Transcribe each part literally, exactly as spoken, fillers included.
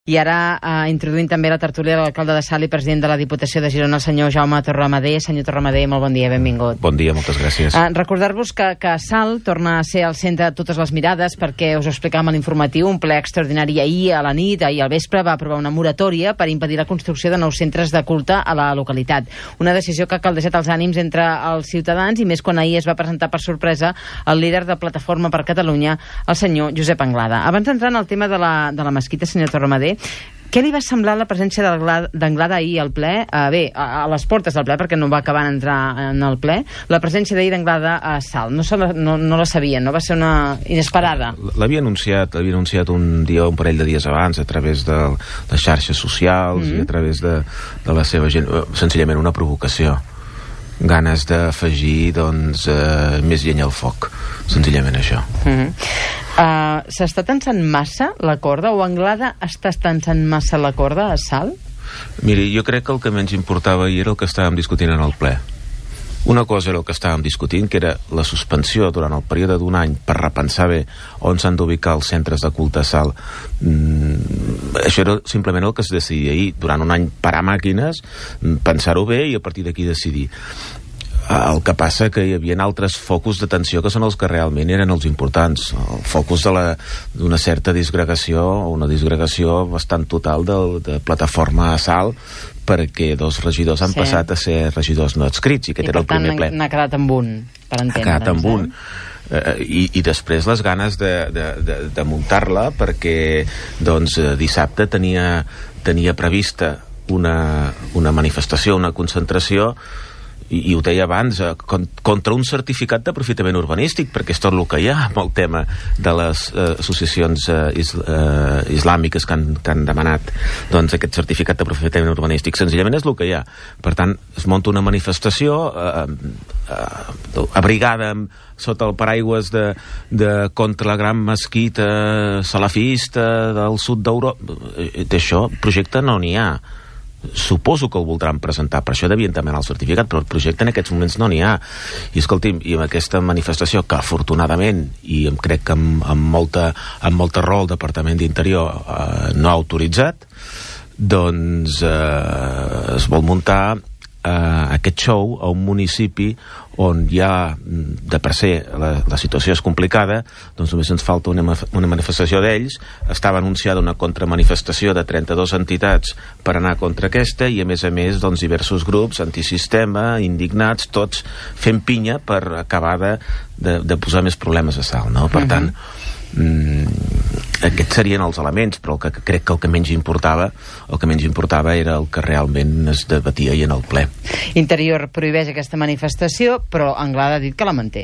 I ara eh, introduint també la tertúlia de l'alcalde de Salt i president de la Diputació de Girona, el senyor Jaume Torramadé. Senyor Torramadé, molt bon dia, benvingut. Bon dia, moltes gràcies. Eh, Recordar-vos que, que Salt torna a ser al centre de totes les mirades perquè us ho explicàvem a l'informatiu, un ple extraordinari ahir a la nit, ahir al vespre, va aprovar una moratòria per impedir la construcció de nous centres de culte a la localitat. Una decisió que ha caldejat els ànims entre els ciutadans i més quan ahir es va presentar per sorpresa el líder de Plataforma per Catalunya, el senyor Josep Anglada. Abans d'entrar en el tema de la, de la mesquita, senyor Torramadé, què li va semblar la presència d'Anglada ahir al ple? Uh, bé, a, a les portes del ple, perquè no va acabar d'entrar en el ple, la presència d'ahir d'Anglada a Salt. No, la, no, no la sabien, no? Va ser una inesperada. L'havia anunciat, l'havia anunciat un dia, un parell de dies abans, a través de les xarxes socials mm-hmm. i a través de, de la seva gent. Senzillament una provocació. Ganes d'afegir, doncs, eh, més llenya al foc. Senzillament això. Mm-hmm. Uh, S'està tensant massa la corda o Anglada està tensant massa la corda a Salt? Miri, jo crec que el que menys importava ahir era el que estàvem discutint en el ple. Una cosa era el que estàvem discutint, que era la suspensió durant el període d'un any per repensar bé on s'han d'ubicar els centres de culte a Salt. Mm, això era simplement el que es decidia ahir. Durant un any parar màquines, pensar-ho bé i a partir d'aquí decidir. El que passa que hi havia altres focus d'atenció que són els que realment eren els importants. El focus d'una certa disgregació, o una disgregació bastant total de, de Plataforma a Salt, perquè dos regidors han sí. passat a ser regidors no adscrits, i aquest I era el primer ple. I per tant n'ha quedat amb un, per entendre. Ha quedat amb un. Eh, i, i després les ganes de, de, de, de muntar-la, perquè doncs, dissabte tenia, tenia prevista una, una manifestació, una concentració, i, i ho deia abans, eh, contra un certificat d'aprofitament urbanístic, perquè és tot el que hi ha amb el tema de les eh, associacions eh, is, eh, islàmiques que han, que han demanat doncs, aquest certificat d'aprofitament urbanístic. Senzillament és el que hi ha. Per tant, es munta una manifestació eh, eh, abrigada amb, sota el paraigües de, de contra la gran mesquita salafista del sud d'Europa. D'això, projecte no n'hi ha. Suposo que el voldran presentar, per això devien demanar el certificat, però el projecte en aquests moments no n'hi ha. I escolti'm, i amb aquesta manifestació que afortunadament, i em crec que amb, amb, molta, amb molta raó el Departament d'Interior eh, no ha autoritzat, doncs eh, es vol muntar eh, aquest show a un municipi on ja, de per ser, la, la situació és complicada, doncs només ens falta una, una manifestació d'ells. Estava anunciada una contramanifestació de trenta-dues entitats per anar contra aquesta, i a més a més, doncs, diversos grups antisistema, indignats, tots fent pinya per acabar de, de, de posar més problemes a Salt, no? Per uh-huh. tant, mm, aquests serien els elements, però el que crec que el que menys importava el que menys importava era el que realment es debatia i en el ple. Interior prohibeix aquesta manifestació, però Anglada ha dit que la manté.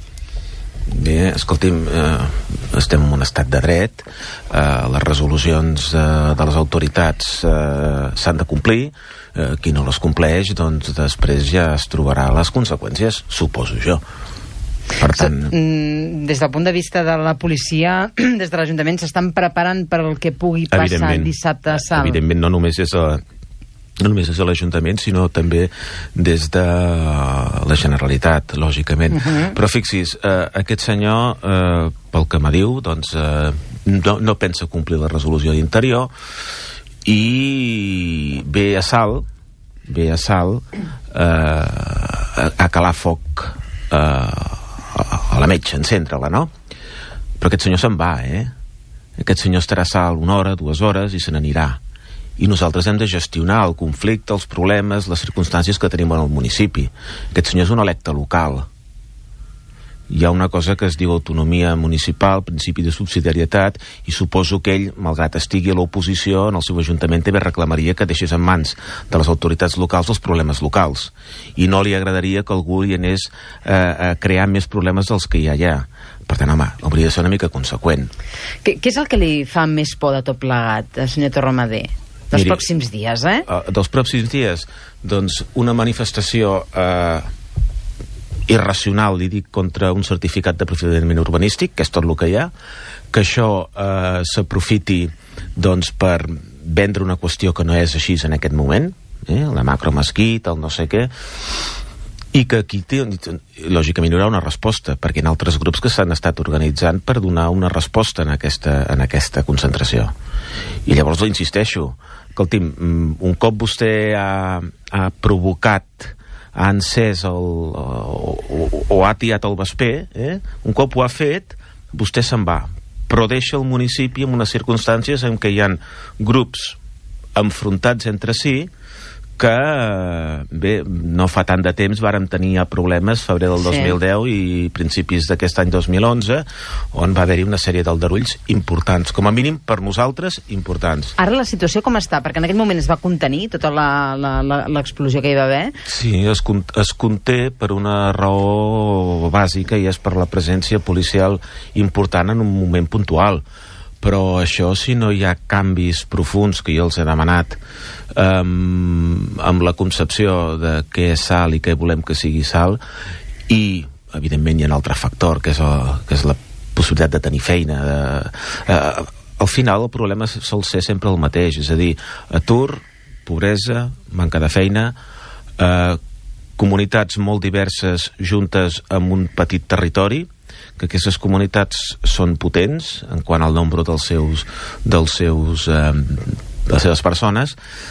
Bé, escolti'm, eh, estem en un estat de dret, eh, les resolucions eh, de les autoritats eh, s'han de complir, eh, qui no les compleix, doncs després ja es trobarà les conseqüències, suposo jo. Per tant... Des del punt de vista de la policia, des de l'Ajuntament s'estan preparant per el que pugui passar dissabte a Salt. Evidentment, no només és a, no només és a l'Ajuntament, sinó també des de la Generalitat, lògicament. Uh-huh. Però fixi's, eh, aquest senyor, eh, pel que me diu, doncs, eh, no, no pensa complir la resolució d'Interior i ve a Salt, ve a Salt eh, a, a calar foc eh, a la metge, encendre-la, no? Però aquest senyor se'n va, eh? Aquest senyor estarà a Salt una hora, dues hores i se n'anirà. I nosaltres hem de gestionar el conflicte, els problemes, les circumstàncies que tenim en el municipi. Aquest senyor és un electe local. Hi ha una cosa que es diu autonomia municipal, principi de subsidiarietat, i suposo que ell, malgrat estigui a l'oposició, en el seu ajuntament també reclamaria que deixés en mans de les autoritats locals els problemes locals. I no li agradaria que algú hi anés eh, a crear més problemes dels que ja hi ha. Per tant, home, hauria de ser una mica conseqüent. Què, què és el que li fa més por de tot plegat, senyor Torramadé? Dels Miri, pròxims dies, eh? Uh, dels pròxims dies, doncs, una manifestació... Eh, irracional, li dic, contra un certificat d'aprofitament urbanístic, que és tot el que hi ha, que això eh, s'aprofiti doncs, per vendre una qüestió que no és així en aquest moment, eh? La macromesquita, el no sé què, I que aquí, té, lògicament, hi haurà una resposta, perquè hi ha altres grups que s'han estat organitzant per donar una resposta en aquesta, en aquesta concentració. I llavors, insisteixo, escolti'm, un cop vostè ha, ha provocat, ha encès el, o, o, o ha tirat el vesper, eh? Un cop ho ha fet, vostè se'n va, però deixa el municipi en unes circumstàncies en què hi ha grups enfrontats entre si que, bé, no fa tant de temps vàrem tenir problemes febrer del dos mil deu sí. i principis d'aquest any dos mil onze, on va haver-hi una sèrie d'aldarulls importants, com a mínim per nosaltres importants. Ara la situació com està? Perquè en aquell moment es va contenir tota l'explosió que hi va haver? Sí, es, es conté per una raó bàsica, i és per la presència policial important en un moment puntual. Però això, si no hi ha canvis profunds, que jo els he demanat, um, amb la concepció de què és sal i què volem que sigui sal, i, evidentment, hi ha un altre factor, que és, el, que és la possibilitat de tenir feina. De, uh, al final, el problema sol ser sempre el mateix, és a dir, atur, pobresa, manca de feina, uh, comunitats molt diverses juntes en un petit territori, que aquestes comunitats són potents en quant al nombre dels seus, dels seus, eh, de les seves persones,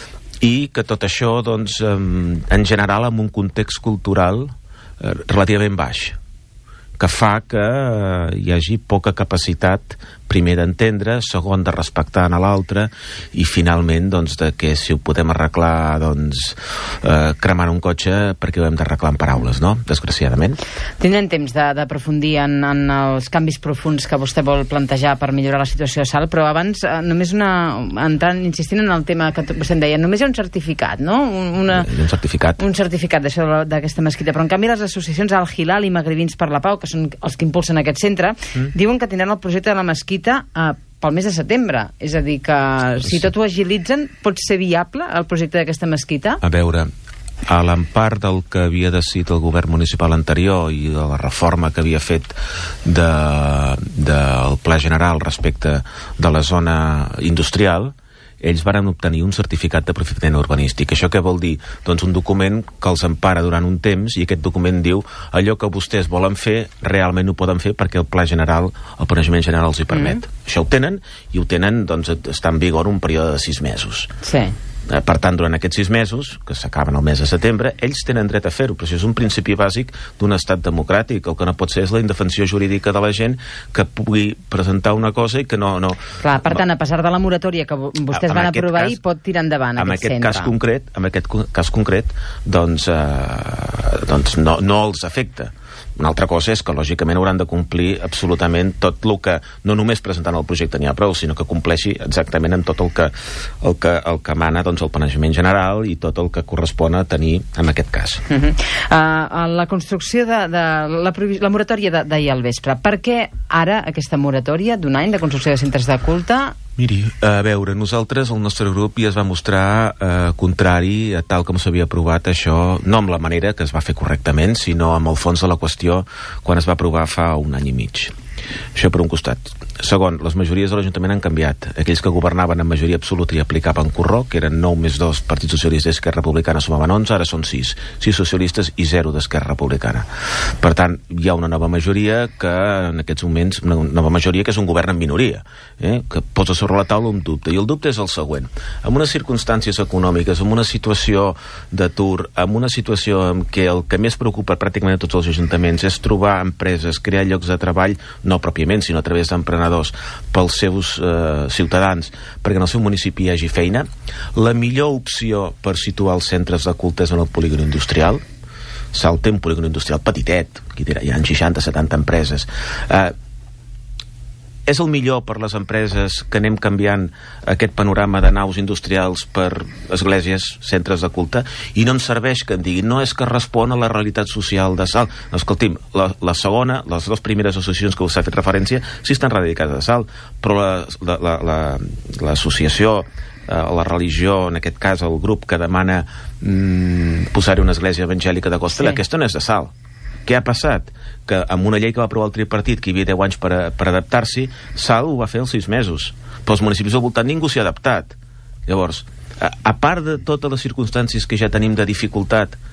i que tot això, doncs, eh, en general, en un context cultural eh, relativament baix, que fa que eh, hi hagi poca capacitat, primer d'entendre, segon de respectar a l'altre, i finalment, doncs, de que si ho podem arreglar, doncs, eh, cremant un cotxe, perquè ho hem d'arreglar en paraules, no? Desgraciadament. Tindrem temps d'aprofundir en, en els canvis profuns que vostè vol plantejar per millorar la situació de Salt, però abans, eh, només una... entrant, insistint en el tema que vostè em deia, només hi ha un certificat, no? Una, un certificat. Un certificat d'això, d'aquesta mesquita, però en canvi les associacions Al-Hilal i Magribins per la Pau, que són els que impulsen aquest centre, mm. diuen que tindran el projecte de la mesquita Uh, pel mes de setembre. És a dir, que si tot ho agilitzen, pot ser viable el projecte d'aquesta mesquita? A veure, a l'empart del que havia decidit el govern municipal anterior i de la reforma que havia fet de, del Pla General respecte de la zona industrial, ells varen obtenir un certificat de aprofitament urbanístic. Això què vol dir? Doncs un document que els empara durant un temps, i aquest document diu allò que vostès volen fer, realment ho poden fer perquè el pla general, el planejament general els hi permet. Mm. Això ho tenen, i ho tenen, doncs, està en vigor un període de sis mesos. Sí. Per tant, durant aquests sis mesos, que s'acaben el mes de setembre, ells tenen dret a fer-ho, però això és un principi bàsic d'un estat democràtic. El que no pot ser és la indefensió jurídica de la gent que pugui presentar una cosa i que no... no Clar, per tant, a pesar de la moratòria que vostès van aprovar ahir, pot tirar endavant aquest centre. En aquest cas concret, en aquest cas concret, doncs, eh, doncs no, no els afecta. Una altra cosa és que, lògicament, hauran de complir absolutament tot el que, no només presentant el projecte n'hi ha prou, sinó que compleixi exactament en tot el que, el que, el que mana, doncs, el planejament general i tot el que correspon a tenir en aquest cas. Uh -huh. uh, la construcció de, de la, la moratòria d'ahir al vespre. Per què ara aquesta moratòria d'un any de construcció de centres de culte? Miri, a veure, nosaltres, el nostre grup, ja es va mostrar eh, contrari a tal com s'havia aprovat això, no amb la manera que es va fer correctament, sinó amb el fons de la qüestió quan es va aprovar fa un any i mig. Això per un costat. Segon, les majories de l'Ajuntament han canviat. Aquells que governaven en majoria absoluta i aplicaven corró, que eren nou més dos, Partit Socialista i Esquerra Republicana sumaven onze, ara són sis. sis socialistes i zero d'Esquerra Republicana. Per tant, hi ha una nova majoria que, en aquests moments, una nova majoria que és un govern en minoria, eh? que posa sobre la taula un dubte. I el dubte és el següent. En unes circumstàncies econòmiques, en una situació d'atur, en una situació en què el que més preocupa pràcticament a tots els ajuntaments és trobar empreses, crear llocs de treball, no pròpiament, sinó a través d'emprenedors pels seus eh, ciutadans, perquè en el seu municipi hi hagi feina, la millor opció per situar els centres de culte és en el polígon industrial. Salt té un polígon industrial petitet, aquí hi ha seixanta setanta empreses. Eh, és el millor per les empreses que anem canviant aquest panorama de naus industrials per esglésies, centres de culte, i no ens serveix que em diguin no és que respon a la realitat social de Salt. No, escolti'm, la, la segona, les dues primeres associacions que us ha fet referència sí estan radicades a Salt, però l'associació, la, la, la, la religió, en aquest cas el grup que demana mm, posar-hi una església evangèlica de Costela, sí. Aquesta no és de Salt. Què ha passat? Que amb una llei que va aprovar el tripartit, que hi havia deu anys per, a, per adaptar-s'hi, Salt ho va fer als sis mesos. Però els municipis al voltant ningú s'hi ha adaptat. Llavors, a, a part de totes les circumstàncies que ja tenim de dificultat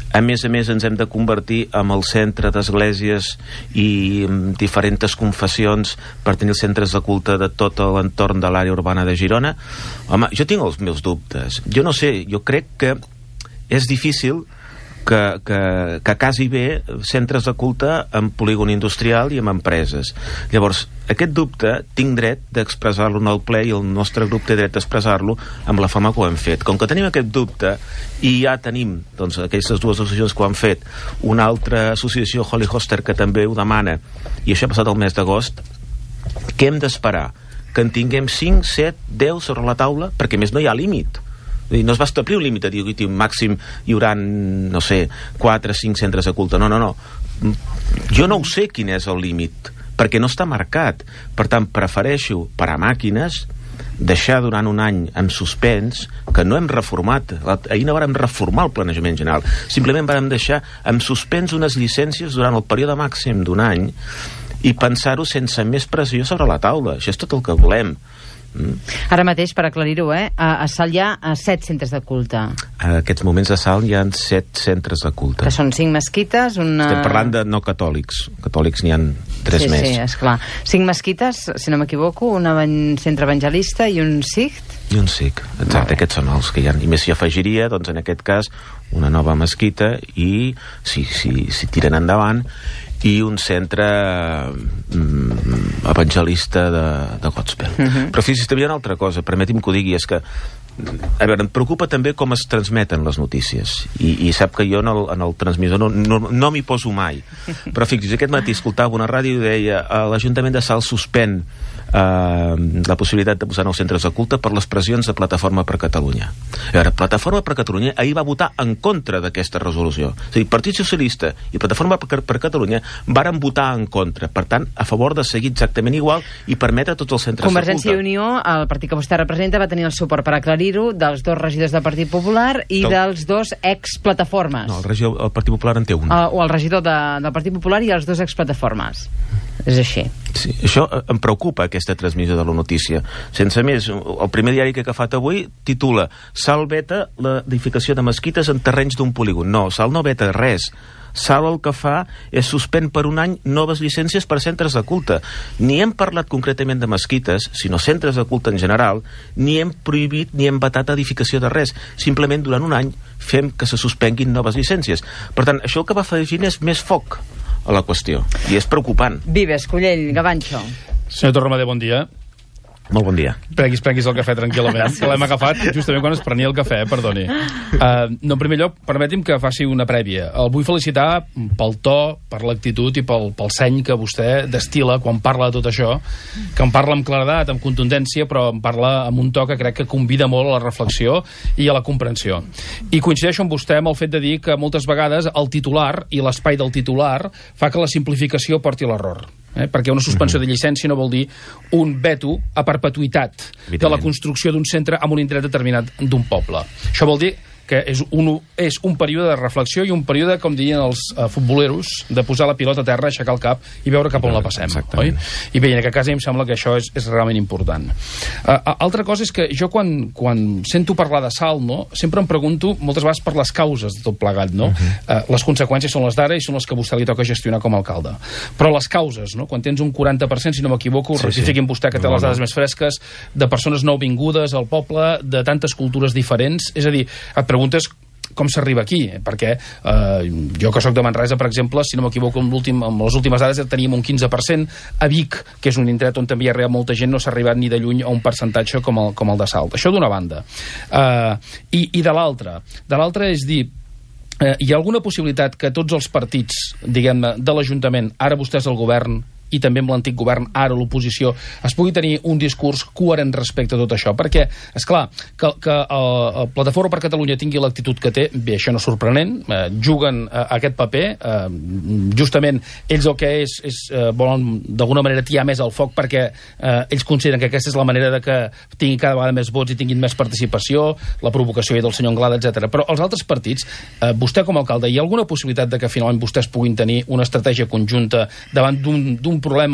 A més a més, ens hem de convertir en el centre d'esglésies i diferents confessions per tenir els centres de culte de tot l'entorn de l'àrea urbana de Girona. Home, jo tinc els meus dubtes. Jo no sé, jo crec que és difícil que, que, que casi bé centres de culte en polígon industrial i en empreses. Llavors, aquest dubte tinc dret d'expressar-lo en el ple i el nostre grup té dret d'expressar-lo amb la forma que ho hem fet. Com que tenim aquest dubte i ja tenim doncs, aquestes dues associacions que ho han fet, una altra associació, Holy Hoster, que també ho demana, i això ha passat el mes d'agost, què hem d'esperar? Que en tinguem cinc, set, deu sobre la taula? Perquè més no hi ha límit. No es va establir un límit a dir que màxim hi haurà, no sé, quatre, cinc centres de culte. No, no, no. Jo no ho sé quin és el límit, perquè no està marcat. Per tant, prefereixo, per a màquines, deixar durant un any en suspens, que no hem reformat. Ahir no vàrem reformar el planejament general. Simplement vàrem deixar en suspens unes llicències durant el període màxim d'un any i pensar-ho sense més pressió sobre la taula. Això és tot el que volem. Mm. Ara mateix, per aclarir-ho, eh, a, a Salt hi ha a set centres de culte. En aquests moments a Salt hi ha set centres de culte. Que són cinc mesquites, una... Estem parlant de no catòlics. Catòlics n'hi ha tres sí, més. Sí, sí, esclar. Cinc mesquites, si no m'equivoco, un centre evangelista i un sict. I un sic, exacte, aquests són els que hi ha. I més s'hi afegiria, doncs, en aquest cas, una nova mesquita i, si, si, si tiren endavant, i un centre mm, evangelista de, de Godspell. Uh -huh. Però fins i tot hi ha una altra cosa, permeti'm que ho digui, és que, a veure, em preocupa també com es transmeten les notícies, i, i sap que jo en el, en el transmissor no, no, no m'hi poso mai, però fixi's, aquest matí escoltava una ràdio i deia l'Ajuntament de Salt suspèn Uh, la possibilitat de posar nous centres de culte per les pressions de Plataforma per Catalunya. A veure, Plataforma per Catalunya ahir va votar en contra d'aquesta resolució. És a dir, Partit Socialista i Plataforma per, per Catalunya varen votar en contra. Per tant, a favor de seguir exactament igual i permetre tots els centres Convergència de culte. i Unió, el partit que vostè representa, va tenir el suport, per aclarir-ho, dels dos regidors del Partit Popular i Tot. dels dos ex-plataformes. No, el, regidor, el Partit Popular en té un. Uh, o el regidor de, del Partit Popular i els dos ex-plataformes. És així. Sí, això em preocupa, aquesta transmissió de la notícia. Sense més, el primer diari que he agafat avui titula Salt veta l'edificació de mesquites en terrenys d'un polígon. No, Salt no veta res. Salt el que fa és suspèn per un any noves llicències per centres de culte. Ni hem parlat concretament de mesquites, sinó centres de culte en general, ni hem prohibit ni hem vetat edificació de res. Simplement durant un any fem que se suspenguin noves llicències. Per tant, això el que va afegint és més foc a la qüestió, i és preocupant. Vives, Collell, Gavanxo. Senyor Torramadé, bon dia. Molt bon dia. Prenguis, prenguis el cafè tranquil·lament, que l'hem agafat justament quan es prenia el cafè, perdoni. Uh, no, en primer lloc, permeti'm que faci una prèvia. El vull felicitar pel to, per l'actitud i pel, pel seny que vostè destila quan parla de tot això, que en parla amb claredat, amb contundència, però en parla amb un to que crec que convida molt a la reflexió i a la comprensió. I coincideixo amb vostè amb el fet de dir que moltes vegades el titular i l'espai del titular fa que la simplificació porti a l'error. Eh? Perquè una suspensió de llicència no vol dir un veto a perpetuïtat de la construcció d'un centre en un indret determinat d'un poble. Això vol dir que és un, és un període de reflexió i un període, com diuen els uh, futboleros, de posar la pilota a terra, aixecar el cap i veure cap on la passem, oi? I bé, en aquest cas em sembla que això és, és realment important. Uh, altra cosa és que jo quan, quan sento parlar de Salt, no, sempre em pregunto moltes vegades per les causes de tot plegat, no? Uh -huh. uh, les conseqüències són les d'ara i són les que a vostè li toca gestionar com a alcalde. Però les causes, no? Quan tens un quaranta per cent, si no m'equivoco, sí, rectifiquin sí. vostè que té no, les dades no. més fresques, de persones nouvingudes al poble, de tantes cultures diferents, és a dir, et preguntes com s'arriba aquí, perquè eh, jo que soc de Manresa, per exemple, si no m'equivoco amb, amb les últimes dades teníem un quinze per cent, a Vic, que és un indret on també hi ha arribat molta gent, no s'ha arribat ni de lluny a un percentatge com el, com el de Salt. Això d'una banda. Eh, i, I de l'altra. De l'altra és dir, eh, hi ha alguna possibilitat que tots els partits, diguem-ne, de l'Ajuntament, ara vostès al govern, i també amb l'antic govern, ara l'oposició, es pugui tenir un discurs coherent respecte a tot això, perquè, és clar, que, que el, el Plataforma per Catalunya tingui l'actitud que té, bé, això no és sorprenent, eh, juguen eh, aquest paper, eh, justament ells el que és, és eh, volen d'alguna manera tirar més al foc perquè eh, ells consideren que aquesta és la manera de que tinguin cada vegada més vots i tinguin més participació, la provocació del senyor Anglada, etcètera. Però els altres partits, eh, vostè com a alcalde, hi ha alguna possibilitat de que finalment vostès puguin tenir una estratègia conjunta davant d'un un problema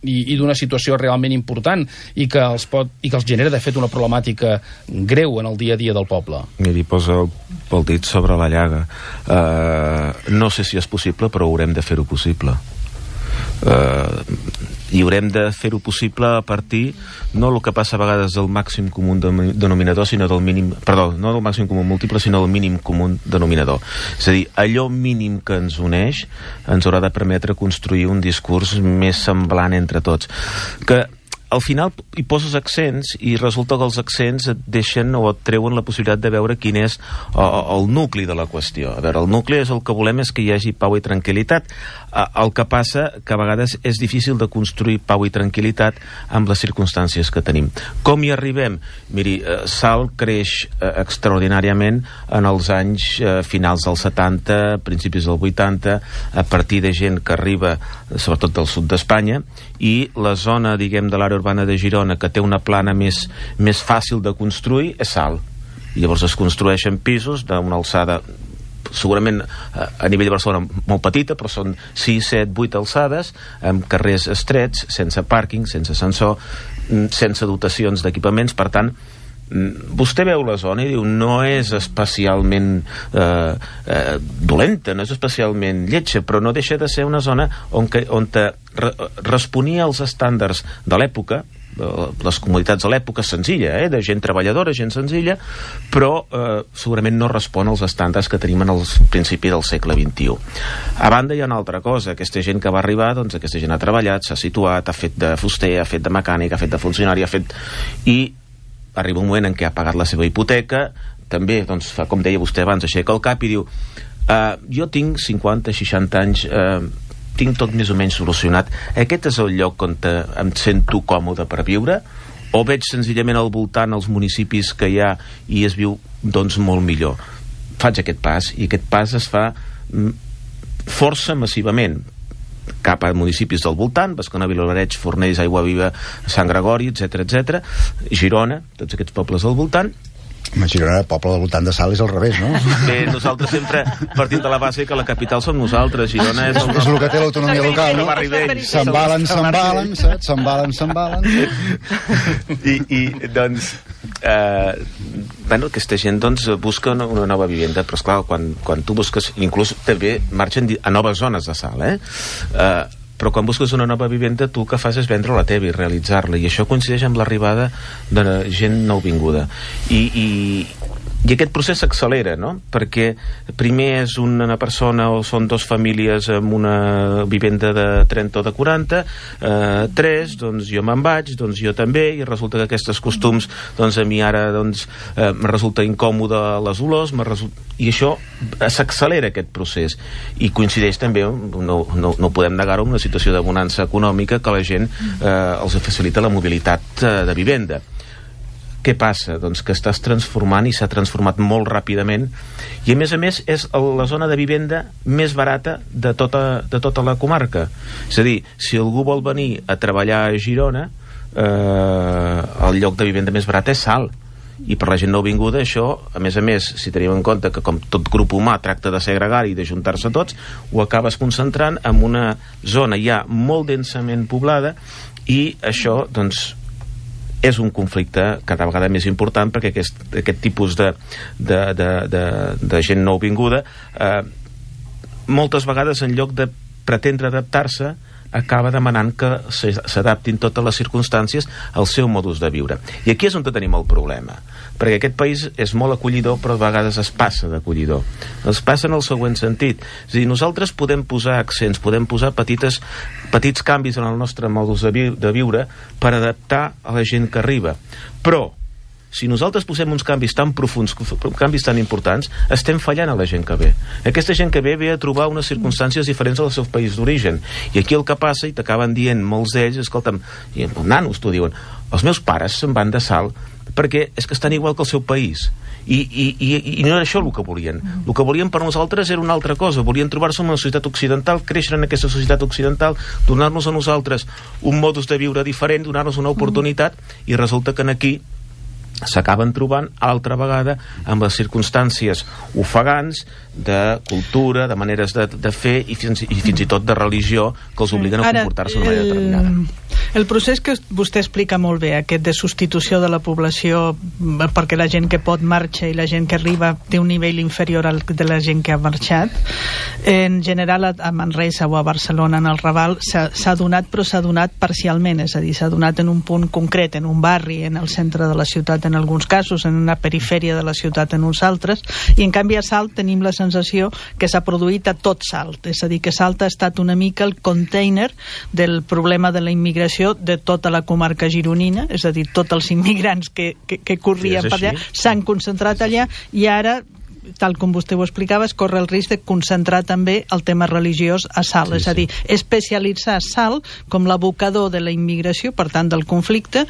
i, i d'una situació realment important i que, els pot, i que els genera, de fet, una problemàtica greu en el dia a dia del poble. Miri, posa el, el dit sobre la llaga. Uh, no sé si és possible, però haurem de fer-ho possible. Uh, i haurem de fer-ho possible a partir, no el que passa a vegades del màxim comú denominador, sinó del mínim, perdó, no del màxim comú múltiple, sinó del mínim comú denominador. És a dir, allò mínim que ens uneix ens haurà de permetre construir un discurs més semblant entre tots. Que al final hi poses accents i resulta que els accents et deixen o et treuen la possibilitat de veure quin és el nucli de la qüestió. A veure, el nucli és el que volem és que hi hagi pau i tranquil·litat. El que passa que a vegades és difícil de construir pau i tranquil·litat amb les circumstàncies que tenim. Com hi arribem? Miri, Salt creix extraordinàriament en els anys finals dels setanta, principis del vuitanta, a partir de gent que arriba sobretot del sud d'Espanya, i la zona, diguem, de l'àrea urbana de Girona, que té una plana més, més fàcil de construir, és Salt. I llavors es construeixen pisos d'una alçada segurament a nivell de Barcelona molt petita, però són sis, set, vuit alçades, amb carrers estrets, sense pàrquing, sense ascensor, sense dotacions d'equipaments. Per tant, vostè veu la zona i diu no és especialment eh, eh, dolenta, no és especialment lletja, però no deixa de ser una zona on, que, on te re, responia als estàndards de l'època, les comunitats de l'època, senzilla, eh? De gent treballadora, gent senzilla, però eh, segurament no respon als estàndards que tenim en el principi del segle vint-i-u. A banda hi ha una altra cosa, aquesta gent que va arribar, doncs aquesta gent ha treballat, s'ha situat, ha fet de fuster, ha fet de mecànic, ha fet de funcionari, ha fet... i arriba un moment en què ha pagat la seva hipoteca, també, doncs, fa, com deia vostè abans, aixeca el cap i diu uh, jo tinc cinquanta, seixanta anys, uh, tinc tot més o menys solucionat, aquest és el lloc on te, em sento còmode per viure, o veig senzillament al voltant els municipis que hi ha i es viu, doncs, molt millor. Faig aquest pas, i aquest pas es fa mm, força massivament cap a municipis del voltant, Bescanó, Vilablareix, Fornells, Aiguaviva, Sant Gregori, etcètera, etcètera, Girona, tots aquests pobles del voltant. A Girona, el poble del voltant de Salt és al revés, no? Bé, nosaltres sempre partim de la base que la capital som nosaltres. Girona és el, és el que té l'autonomia local, no? S'embalen, s'embalen, saps? S'embalen, s'embalen. I, i doncs, eh, bueno, aquesta gent doncs, busca una, una nova vivenda, però esclar, quan, quan tu busques, inclús també marxen a noves zones de Salt, eh? Eh, però quan busques una nova vivenda tu el que fas és vendre la teva i realitzar-la, i això coincideix amb l'arribada de gent nouvinguda i, i, i aquest procés s'accelera, no? Perquè primer és una persona o són dues famílies amb una vivenda de trenta o de quaranta, eh, tres, doncs jo me'n vaig, doncs jo també, i resulta que aquests costums doncs a mi ara doncs, eh, em resulta incòmode les olors, resulta... i això s'accelera aquest procés, i coincideix també, no, no, no podem negar-ho, una situació de bonança econòmica que la gent eh, els facilita la mobilitat eh, de vivenda. Què passa? Doncs que estàs transformant i s'ha transformat molt ràpidament, i a més a més és la zona de vivenda més barata de tota, de tota la comarca. És a dir, si algú vol venir a treballar a Girona, eh, el lloc de vivenda més barat és Salt, i per la gent nouvinguda això, a més a més, si tenim en compte que com tot grup humà tracta de segregar i d'ajuntar-se tots, ho acabes concentrant en una zona ja molt densament poblada, i això doncs és un conflicte cada vegada més important, perquè aquest, aquest tipus de, de, de, de, de gent nouvinguda eh, moltes vegades en lloc de pretendre adaptar-se acaba demanant que s'adaptin totes les circumstàncies al seu modus de viure. I aquí és on tenim el problema, perquè aquest país és molt acollidor, però a vegades es passa d'acollidor. Es passa en el següent sentit. És a dir, nosaltres podem posar accents, podem posar petites, petits canvis en el nostre modus de, vi de viure per adaptar a la gent que arriba. Però si nosaltres posem uns canvis tan profuns, canvis tan importants, estem fallant a la gent que ve. Aquesta gent que ve ve a trobar unes circumstàncies diferents al seu país d'origen. I aquí el que passa, i t'acaben dient molts d'ells, escolta'm, i els nanos t'ho diuen, els meus pares se'n van de Salt perquè és que estan igual que el seu país. I, i, i, i no era això el que volien. El que volien per nosaltres era una altra cosa. Volien trobar-se en una societat occidental, créixer en aquesta societat occidental, donar-nos a nosaltres un modus de viure diferent, donar-nos una oportunitat, i resulta que aquí s'acaben trobant altra vegada amb les circumstàncies ofegants de cultura, de maneres de, de fer i fins, i fins i tot de religió que els obliguen a comportar-se d'una manera determinada. El procés que vostè explica molt bé, aquest de substitució de la població perquè la gent que pot marxa i la gent que arriba té un nivell inferior al de la gent que ha marxat, en general a Manresa o a Barcelona en el Raval s'ha donat, però s'ha donat parcialment, és a dir, s'ha donat en un punt concret, en un barri, en el centre de la ciutat en alguns casos, en una perifèria de la ciutat en uns altres, i en canvi a Salt tenim la sensació que s'ha produït a tot Salt, és a dir, que Salt ha estat una mica el container del problema de la immigració de tota la comarca gironina, és a dir, tots els immigrants que, que, que corrien per allà s'han concentrat allà, i ara, tal com vostè ho explicava, es corre el risc de concentrar també el tema religiós a Salt, sí, és a dir, especialitzar Salt com l'abocador de la immigració, per tant del conflicte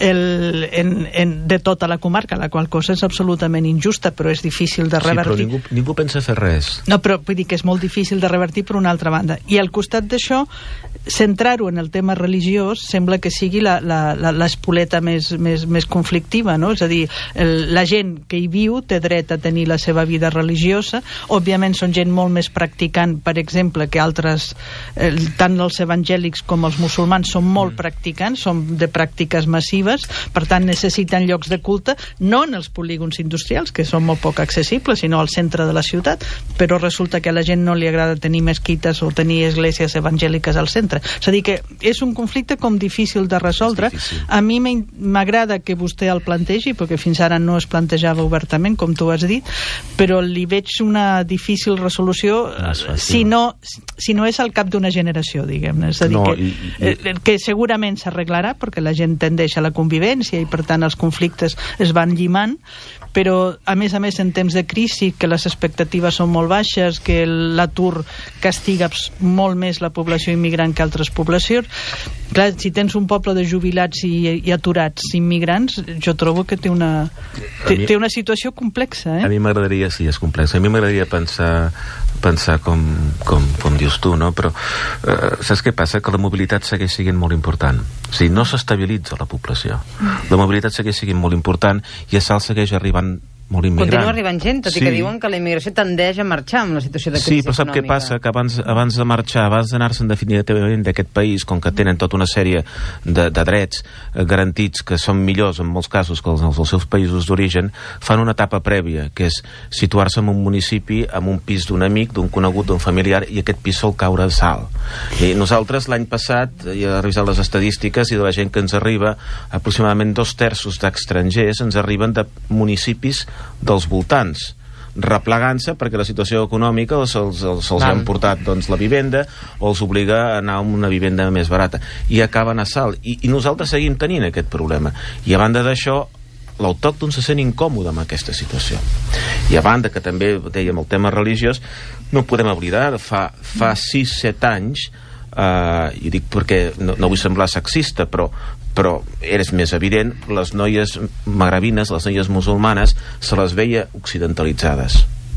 el, en, en, de tota la comarca, la qual cosa és absolutament injusta, però és difícil de revertir. Sí, però ningú, ningú pensa fer res. No, però vull dir que és molt difícil de revertir per una altra banda. I al costat d'això, centrar-ho en el tema religiós sembla que sigui la, la, la, l'espoleta més, més, més conflictiva, no? És a dir, el, la gent que hi viu té dret a tenir la seva vida religiosa, òbviament són gent molt més practicant, per exemple, que altres, eh, tant els evangèlics com els musulmans són molt mm. practicants, són de pràctiques massives, per tant necessiten llocs de culte, no en els polígons industrials, que són molt poc accessibles, sinó al centre de la ciutat, però resulta que a la gent no li agrada tenir mesquites o tenir esglésies evangèliques al centre. És a dir, que és un conflicte com difícil de resoldre. A mi m'agrada que vostè el plantegi, perquè fins ara no es plantejava obertament, com tu has dit, però li veig una difícil resolució no si, no, si no és al cap d'una generació, diguem-ne. És a dir, no, que, i, i... que segurament s'arreglarà, perquè la gent tendeix a la convivència i, per tant, els conflictes es van llimant, però, a més a més, en temps de crisi, que les expectatives són molt baixes, que l'atur castiga molt més la població immigrant que altres poblacions, clar, si tens un poble de jubilats i, i aturats immigrants, jo trobo que té una, té, mi, té una situació complexa. Eh? A mi m'agradaria, sí, és complexa, a mi m'agradaria pensar, pensar com, com, com dius tu, no? Però eh, saps què passa? Que la mobilitat segueix sent molt important. O sigui, no s'estabilitza la població. La mobilitat segueix sent molt important i a Salt segueix arribant molt immigrant. Continua arribant gent, tot sí. i que diuen que la immigració tendeix a marxar amb la situació de crisi econòmica. Sí, però sap què passa? Que abans, abans de marxar, abans d'anar-se'n definitivament d'aquest país, com que tenen tota una sèrie de, de drets eh, garantits que són millors en molts casos que els, els seus països d'origen, fan una etapa prèvia, que és situar-se en un municipi, amb un pis d'un amic, d'un conegut, d'un familiar, i aquest pis sol caure a Salt. I nosaltres l'any passat, i he revisat les estadístiques, i de la gent que ens arriba, aproximadament dos terços d'estrangers ens arriben de municipis dels voltants, replegant-se perquè la situació econòmica se'ls, se'ls han portat doncs, la vivenda o els obliga a anar a una vivenda més barata i acaben a Salt. I, i nosaltres seguim tenint aquest problema. I a banda d'això, l'autòcton se sent incòmode amb aquesta situació. I a banda que també dèiem el tema religiós, no podem oblidar, fa, fa sis set anys, eh, i dic perquè no, no vull semblar sexista, però però és més evident, les noies magrebines, les noies musulmanes, se les veia occidentalitzades.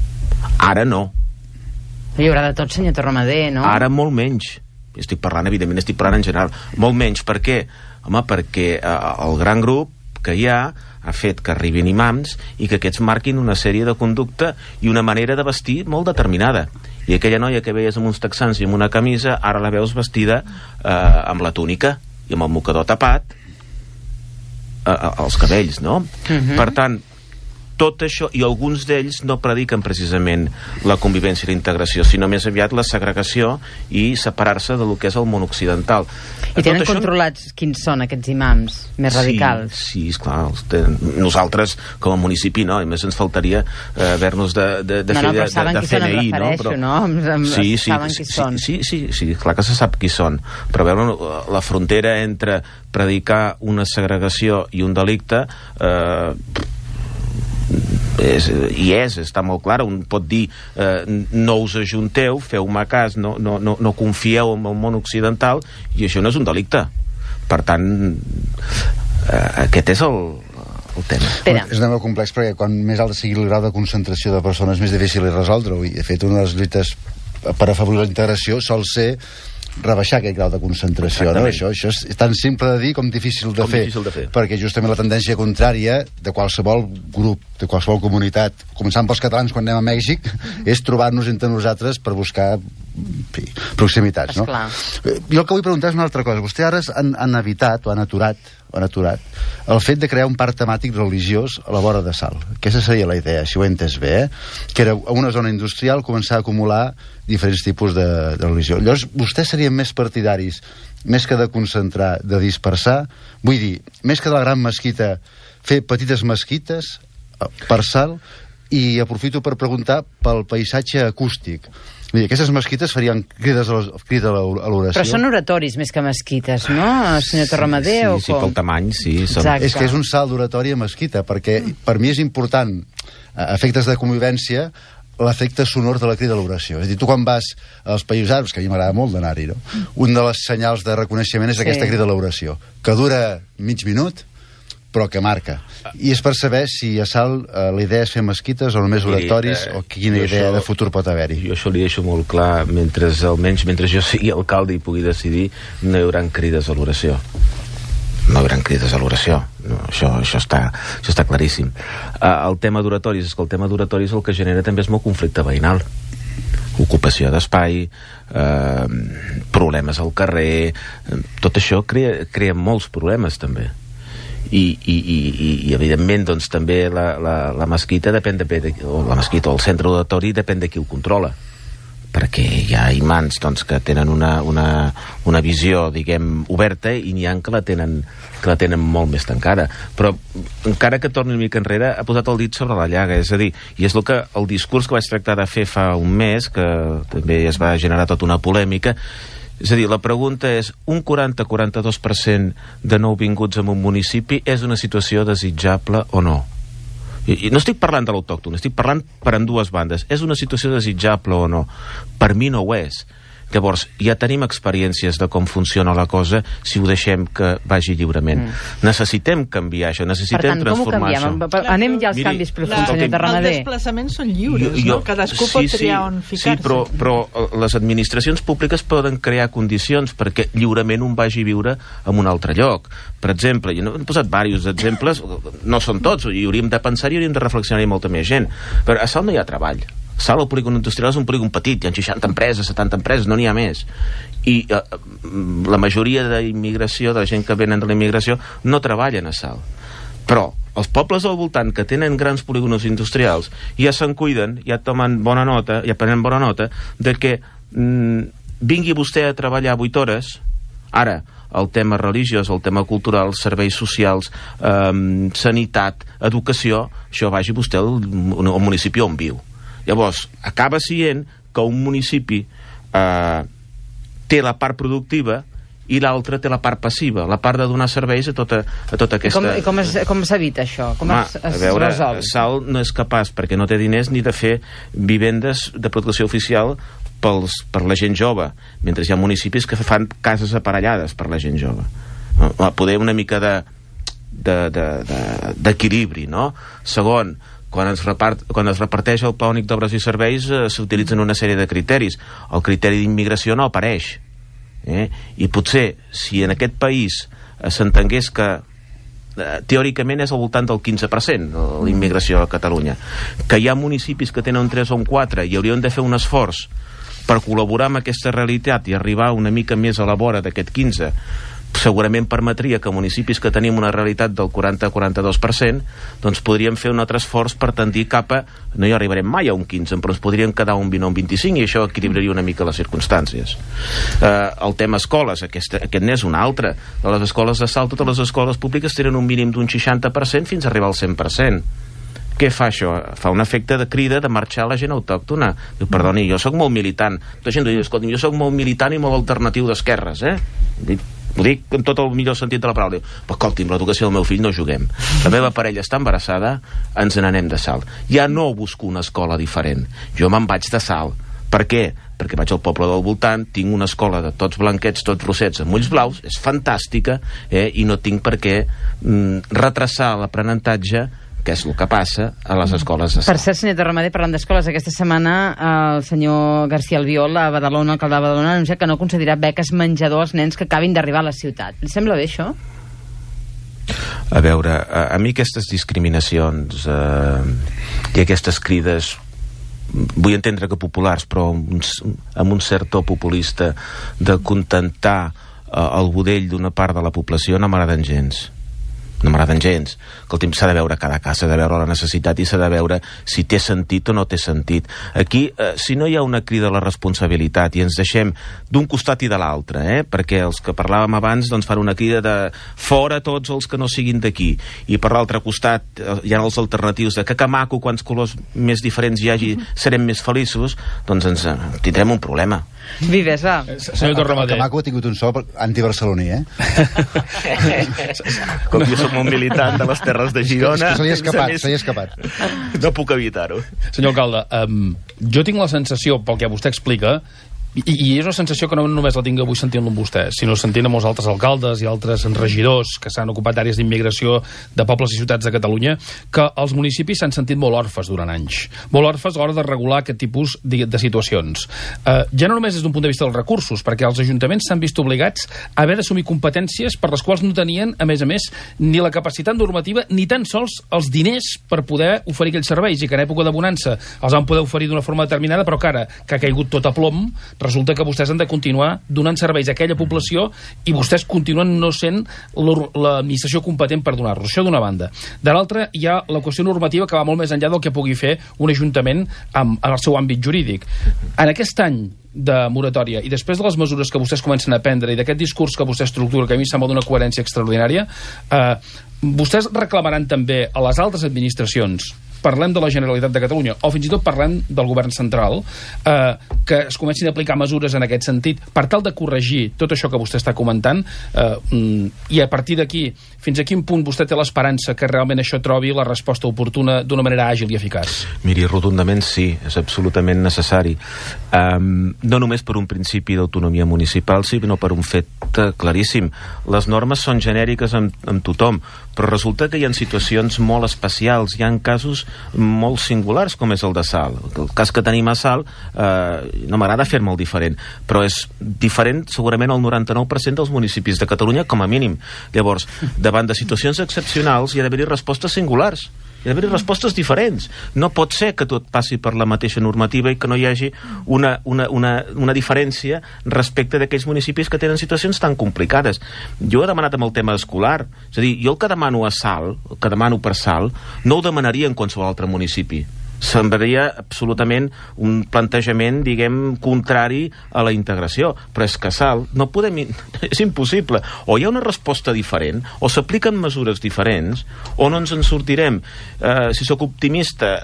Ara no. Hi haurà de tot, senyor Torramadé, no? Ara molt menys. Estic parlant, evidentment, estic parlant en general. Molt menys. Per què? Home, perquè eh, el gran grup que hi ha ha fet que arribin imams i que aquests marquin una sèrie de conducta i una manera de vestir molt determinada. I aquella noia que veies amb uns texans i amb una camisa, ara la veus vestida eh, amb la túnica i amb el mocador tapat eh, als cabells, no? Uh-huh. Per tant, tot això, i alguns d'ells no prediquen precisament la convivència i la integració, sinó més aviat la segregació i separar-se del que és el món occidental. I tenen això... controlats quins són aquests imams més radicals? Sí, sí, esclar. Nosaltres, com a municipi, no? A més ens faltaria eh, haver-nos de, de, de no, fer no, de, de, de C N I, no? Però... no? Em, sí, sí, saben qui sí, són. Sí, sí, sí, clar que se sap qui són. Però veure la frontera entre predicar una segregació i un delicte... Eh, És, i és, està molt clara. Un pot dir eh, no us ajunteu, feu-me cas, no, no, no, no confieu en el món occidental, i això no és un delicte. Per tant, eh, aquest és el, el tema. Espera. És molt complex perquè quan més alt sigui el grau de concentració de persones més difícil és resoldre-ho, i de fet una de les lluites per afavorir la integració sol ser rebaixar aquest grau de concentració, no? Això, això és tan simple de dir com difícil de, com fer, difícil de fer, perquè justament la tendència contrària de qualsevol grup, de qualsevol comunitat, començant pels catalans quan anem a Mèxic, és trobar-nos entre nosaltres per buscar fi, proximitats, no? Esclar. Jo el que vull preguntar és una altra cosa. Vostè ara han, han evitat o han aturat han aturat el fet de crear un parc temàtic religiós a la vora de Salt. Aquesta seria la idea, si ho he entès bé, eh? Que era a una zona industrial començar a acumular diferents tipus de, de religió. Llavors, vostès serien més partidaris, més que de concentrar, de dispersar, vull dir, més que de la gran mesquita, fer petites mesquites per Salt, i aprofito per preguntar pel paisatge acústic. Vull dir, aquestes mesquites farien crides a l'oració. Però són oratoris més que mesquites, no, senyor Torramadé? Sí, o sí, com? pel tamany, sí. Som... És que és un salt d'oratori a mesquita, perquè per mi és important, a efectes de convivència, l'efecte sonor de la crida a l'oració. És a dir, tu quan vas als Països Àrabs, que a mi m'agrada molt d'anar-hi, no? Un de les senyals de reconeixement és sí. aquesta crida a l'oració, que dura mig minut, però que marca. I és per saber si a Salt eh, la idea és fer mesquites o només oratoris, eh, o quina idea això, de futur pot haver-hi. Jo això li deixo molt clar, mentre, almenys mentre jo sigui alcalde i pugui decidir, no hi haurà crides a l'oració. No hi haurà crides a l'oració. No, això, això, està, això està claríssim. Uh, el tema d'oratoris, és que el tema d'oratoris el que genera també és molt conflicte veïnal. Ocupació d'espai, eh, problemes al carrer, tot això crea, crea molts problemes també. I, i, i, i evidentment doncs també la, la, la mesquita depèn de, de, o la mesquita o el centre oratori depèn de qui ho controla, perquè hi ha imants doncs, que tenen una, una, una visió, diguem, oberta, i n'hi ha que la tenen que la tenen molt més tancada. Però encara que torni una mica enrere, ha posat el dit sobre la llaga, és a dir, i és el que el discurs que vaig tractar de fer fa un mes, que també es va generar tota una polèmica. És a dir, la pregunta és, un quaranta a quaranta-dos per cent de nouvinguts en un municipi és una situació desitjable o no? I, i no estic parlant de l'autòcton, estic parlant per en dues bandes. És una situació desitjable o no? Per mi no ho és. Llavors, ja tenim experiències de com funciona la cosa si ho deixem que vagi lliurement. Mm. Necessitem canviar això, necessitem transformar això. Per tant, com ho canviem? Anem ja als Miri, canvis profunds, senyor Torramadé. Els desplaçaments són lliures, jo, jo, no? Cadascú sí, pot triar sí, on ficar-se. Sí, però, però les administracions públiques poden crear condicions perquè lliurement un vagi a viure en un altre lloc. Per exemple, jo he posat diversos exemples, no són tots, i hauríem de pensar i hauríem de reflexionar-hi molta més gent. Però a Salt no hi ha treball. Salt, el polígon industrial, és un polígon petit, hi ha seixanta empreses, setanta empreses, no n'hi ha més. I eh, la majoria d'immigració, de la gent que venen de la immigració, no treballen a Salt. Però els pobles al voltant que tenen grans polígons industrials ja se'n cuiden, ja tomen bona nota, ja prenen bona nota, de que mm, vingui vostè a treballar vuit hores, ara, el tema religiós, el tema cultural, serveis socials, eh, sanitat, educació, això vagi vostè al, al municipi on viu. Llavors, acaba sent que un municipi eh, té la part productiva i l'altre té la part passiva, la part de donar serveis a tota, a tota aquesta... I com, com s'evita això? Com Home, es, es a veure, resol? Salt no és capaç, perquè no té diners ni de fer vivendes de protecció oficial pels, per la gent jove, mentre hi ha municipis que fan cases aparellades per la gent jove. Poder una mica de d'equilibri, no? Segon, quan es, repart, quan es reparteix el Pla Únic d'Obres i Serveis eh, s'utilitzen una sèrie de criteris. El criteri d'immigració no apareix. Eh? I potser, si en aquest país eh, s'entengués que eh, teòricament és al voltant del quinze per cent l'immigració a Catalunya, que hi ha municipis que tenen un tres o un quatre i haurien de fer un esforç per col·laborar amb aquesta realitat i arribar una mica més a la vora d'aquest quinze, segurament permetria que municipis que tenim una realitat del quaranta a quaranta-dos per cent doncs podríem fer un altre esforç per tendir cap a, no hi arribarem mai a un quinze, però ens podríem quedar un vint o un vint-i-cinc i això equilibraria una mica les circumstàncies. Eh, el tema escoles, aquest, aquest n'és un altre. De les escoles de Salt, totes les escoles públiques tenen un mínim d'un seixanta per cent fins a arribar al cent per cent. Què fa això? Fa un efecte de crida de marxar la gent autòctona. Diu, perdoni, jo sóc molt militant. La gent diu, escolta, jo sóc molt militant i molt alternatiu d'esquerres, eh? Ho dic en tot el millor sentit de la paraula. Però escolti'm, l'educació del meu fill no juguem. La meva parella està embarassada, ens n'anem de Salt. Ja no busco una escola diferent. Jo me'n vaig de Salt. Per què? Perquè vaig al poble del voltant, tinc una escola de tots blanquets, tots rossets, amb ulls blaus, és fantàstica, eh? I no tinc per què mm, retrasar l'aprenentatge que és el que passa a les escoles de Salt. Per cert, senyor Torramadé, parlant d'escoles, aquesta setmana el senyor García Albiol, a Badalona, alcalde de Badalona, anuncia que no concedirà beques menjador als nens que acabin d'arribar a la ciutat. Li sembla bé, això? A veure, a, a mi aquestes discriminacions eh, i aquestes crides, vull entendre que populars, però amb un, amb un cert to populista, de contentar eh, el budell d'una part de la població, no m'agraden gens. No m'agraden gens. Escolti'm, s'ha de veure cada cas, s'ha de veure la necessitat i s'ha de veure si té sentit o no té sentit. Aquí, eh, si no hi ha una crida a la responsabilitat i ens deixem d'un costat i de l'altre, eh, perquè els que parlàvem abans doncs fan una crida de fora tots els que no siguin d'aquí, i per l'altre costat eh, hi ha els alternatius de que que maco, quants colors més diferents hi hagi serem més feliços, doncs ens eh, tindrem un problema. Vives, va. Senyor Torramadé. El Camaco ha tingut un so antibarceloní, eh? Com jo soc un militant de les terres de Girona... És que se li ha escapat, se li ha escapat. No puc evitar-ho. Senyor alcalde, um, jo tinc la sensació, pel que vostè explica, i, i és una sensació que no només la tinc avui sentint-lo amb vostè, sinó sentint amb els altres alcaldes i altres regidors que s'han ocupat d'àrees d'immigració de pobles i ciutats de Catalunya, que els municipis s'han sentit molt orfes durant anys. Molt orfes a l'hora de regular aquest tipus de, de situacions. Uh, ja no només des d'un punt de vista dels recursos, perquè els ajuntaments s'han vist obligats a haver d'assumir competències per les quals no tenien, a més a més, ni la capacitat normativa ni tan sols els diners per poder oferir aquells serveis, i que en època de bonança els van poder oferir d'una forma determinada, però que ara, que ha caigut tot a plom, resulta que vostès han de continuar donant serveis a aquella població i vostès continuen no sent l'administració competent per donar-los. Això d'una banda. De l'altra, hi ha la qüestió normativa que va molt més enllà del que pugui fer un ajuntament amb, en el seu àmbit jurídic. En aquest any de moratòria i després de les mesures que vostès comencen a prendre i d'aquest discurs que vostè estructura, que a mi sembla d'una coherència extraordinària, eh, vostès reclamaran també a les altres administracions, parlem de la Generalitat de Catalunya, o fins i tot parlem del govern central, eh, que es comencin a aplicar mesures en aquest sentit per tal de corregir tot això que vostè està comentant, eh, i a partir d'aquí, fins a quin punt vostè té l'esperança que realment això trobi la resposta oportuna d'una manera àgil i eficaç? Miri, rotundament sí, és absolutament necessari. Um, no només per un principi d'autonomia municipal, sinó per un fet claríssim. Les normes són genèriques amb, amb tothom, però resulta que hi ha situacions molt especials, hi ha casos molt singulars, com és el de Salt. El cas que tenim a Salt, eh, no m'agrada fer molt diferent, però és diferent segurament el noranta-nou per cent dels municipis de Catalunya, com a mínim. Llavors, davant de situacions excepcionals hi ha d'haver-hi respostes singulars. Hi ha d'haver respostes diferents. No pot ser que tot passi per la mateixa normativa i que no hi hagi una, una, una, una diferència respecte d'aquells municipis que tenen situacions tan complicades. Jo he demanat amb el tema escolar. És a dir, jo el que demano a Salt, el que demano per Salt, no ho demanaria en qualsevol altre municipi. Semblaria absolutament un plantejament, diguem, contrari a la integració. Però és que Salt no podem... És impossible. O hi ha una resposta diferent, o s'apliquen mesures diferents, o no ens en sortirem. Eh, si sóc optimista...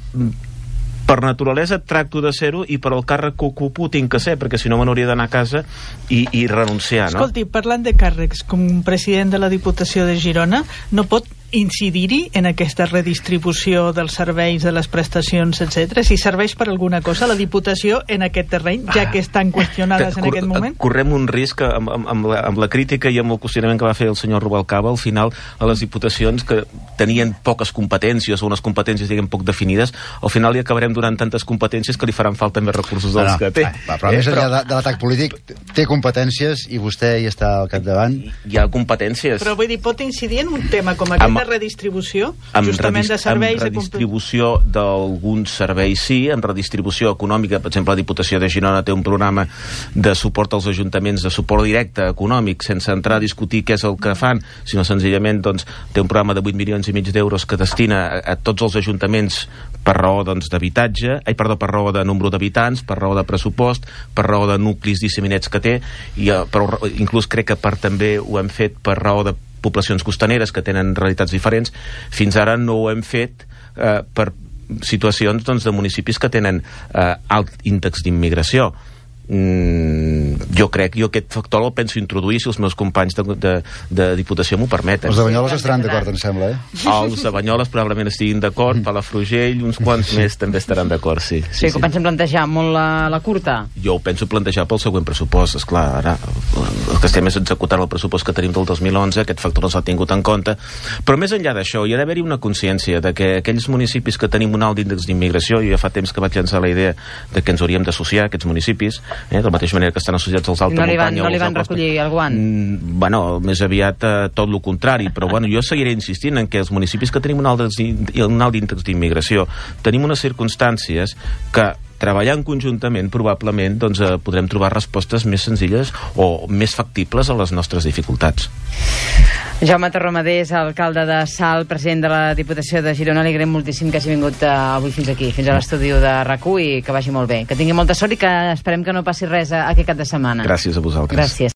Per naturalesa tracto de ser-ho i per al càrrec que ocupo tinc que ser, perquè si no me n'hauria d'anar a casa i, i renunciar, no? Escolti, parlant de càrrecs, com president de la Diputació de Girona, no pot incidir-hi en aquesta redistribució dels serveis, de les prestacions, etcètera? Si serveix per alguna cosa la Diputació en aquest terreny, ja que estan qüestionades en aquest moment? Correm un risc amb, amb, amb, la, amb la crítica i amb el qüestionament que va fer el senyor Rubalcaba al final a les diputacions que tenien poques competències o unes competències, diguem, poc definides, al final li acabarem donant tantes competències que li faran falta més recursos dels no, no. que té. Va, però a més enllà de, de l'atac polític té competències i vostè hi està al capdavant. Hi ha competències. Però vull dir, pot incidir en un tema com aquest amb, de redistribució, justament redist de serveis... Amb redistribució d'alguns serveis sí, amb redistribució econòmica, per exemple la Diputació de Girona té un programa de suport als ajuntaments, de suport directe econòmic, sense entrar a discutir què és el que fan, sinó senzillament doncs, té un programa de vuit milions i mig d'euros que destina a, a tots els ajuntaments per raó doncs, d'habitatge, ai, perdó, per raó de nombre d'habitants, per raó de pressupost, per raó de nuclis disseminats que té, i uh, però inclús crec que per també ho hem fet per raó de poblacions costaneres que tenen realitats diferents. Fins ara no ho hem fet eh, per situacions doncs, de municipis que tenen eh, alt índex d'immigració. mm, jo crec, jo aquest factor el penso introduir si els meus companys de, de, de Diputació m'ho permeten. Els de Banyoles estaran d'acord, em sembla, eh? Els de Banyoles probablement estiguin d'acord, Palafrugell, uns quants més també estaran d'acord, sí. Sí, sí, que ho sí. pensem plantejar molt la, la curta. Jo ho penso plantejar pel següent pressupost, esclar, ara el que estem és executar el pressupost que tenim del dos mil onze, aquest factor no s'ha tingut en compte, però més enllà d'això hi ha d'haver-hi una consciència de que aquells municipis que tenim un alt índex d'immigració, jo ja fa temps que vaig llançar la idea de que ens hauríem d'associar a aquests municipis, eh, de la mateixa manera que estan associats als alta no li van, muntanya. No li van recollir el guant? Mm, bueno, més aviat eh, tot el contrari, però bueno, jo seguiré insistint en que els municipis que tenim un alt, un alt índex d'immigració tenim unes circumstàncies que treballant conjuntament probablement doncs, eh, podrem trobar respostes més senzilles o més factibles a les nostres dificultats. Jaume Torromadés, alcalde de Salt, president de la Diputació de Girona, li agraïm moltíssim que hagi vingut uh, avui fins aquí, fins a l'estudi de RAC u, i que vagi molt bé. Que tingui molta sort i que esperem que no passi res a, a aquest cap de setmana. Gràcies a vosaltres. Gràcies.